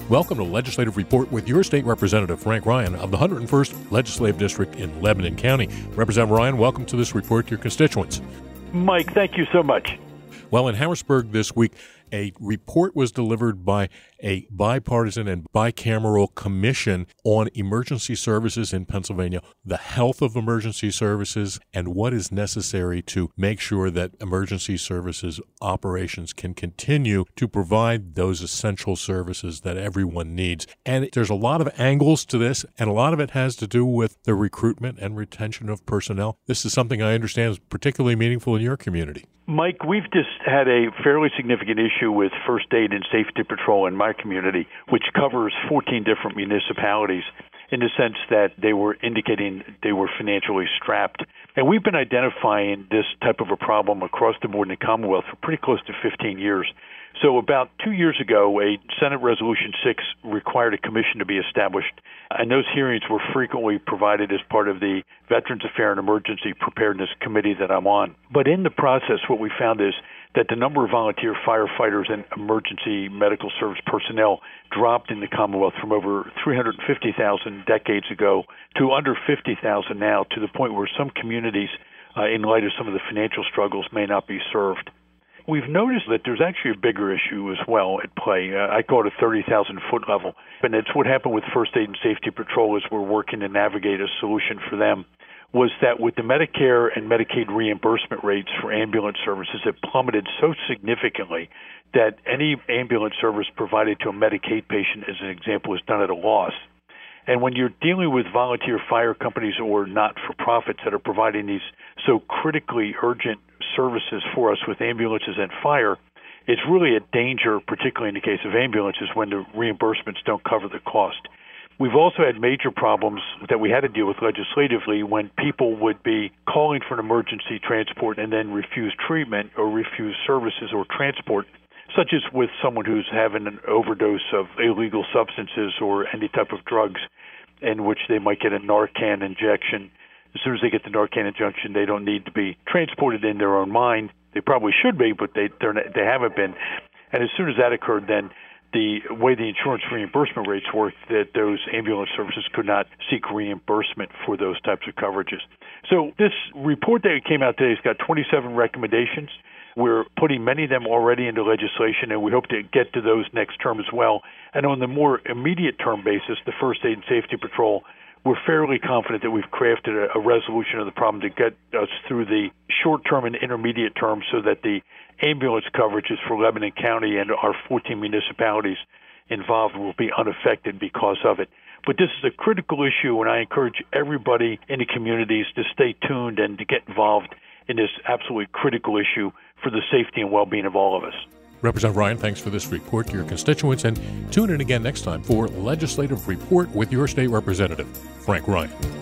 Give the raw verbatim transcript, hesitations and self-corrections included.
Welcome to Legislative Report with your state representative, Frank Ryan, of the one hundred first Legislative District in Lebanon County. Representative Ryan, welcome to this report to your constituents. Mike, thank you so much. Well, in Harrisburg this week, a report was delivered by a bipartisan and bicameral commission on emergency services in Pennsylvania, the health of emergency services, and what is necessary to make sure that emergency services operations can continue to provide those essential services that everyone needs. And there's a lot of angles to this, and a lot of it has to do with the recruitment and retention of personnel. This is something I understand is particularly meaningful in your community. Mike, we've just had a fairly significant issue with first aid and safety patrol in my community, which covers fourteen different municipalities, in the sense that they were indicating they were financially strapped. And we've been identifying this type of a problem across the board in the Commonwealth for pretty close to fifteen years. So about two years ago, a Senate Resolution six required a commission to be established, and those hearings were frequently provided as part of the Veterans Affairs and Emergency Preparedness Committee that I'm on. But in the process, what we found is that the number of volunteer firefighters and emergency medical service personnel dropped in the Commonwealth from over three hundred fifty thousand decades ago to under fifty thousand now, to the point where some communities, uh, in light of some of the financial struggles, may not be served. We've noticed that there's actually a bigger issue as well at play. Uh, I call it a thirty thousand foot level. And it's what happened with First Aid and Safety Patrol as we're working to navigate a solution for them, was that with the Medicare and Medicaid reimbursement rates for ambulance services, it plummeted so significantly that any ambulance service provided to a Medicaid patient, as an example, is done at a loss. And when you're dealing with volunteer fire companies or not-for-profits that are providing these so critically urgent services for us with ambulances and fire, it's really a danger, particularly in the case of ambulances, when the reimbursements don't cover the cost. We've also had major problems that we had to deal with legislatively when people would be calling for an emergency transport and then refuse treatment or refuse services or transport, such as with someone who's having an overdose of illegal substances or any type of drugs, in which they might get a Narcan injection. As soon as they get the Narcan injection, they don't need to be transported in their own mind. They probably should be, but they they're not, they haven't been. And as soon as that occurred, then the way the insurance reimbursement rates work, that those ambulance services could not seek reimbursement for those types of coverages. So this report that came out today has got twenty-seven recommendations. We're putting many of them already into legislation, and we hope to get to those next term as well. And on the more immediate term basis, the First Aid and Safety Patrol, we're fairly confident that we've crafted a, a resolution of the problem to get us through the short term and intermediate term so that the ambulance coverages for Lebanon County and our fourteen municipalities involved will be unaffected because of it. But this is a critical issue, and I encourage everybody in the communities to stay tuned and to get involved in this absolutely critical issue for the safety and well-being of all of us. Representative Ryan, thanks for this report to your constituents, and tune in again next time for Legislative Report with your state representative, Frank Ryan.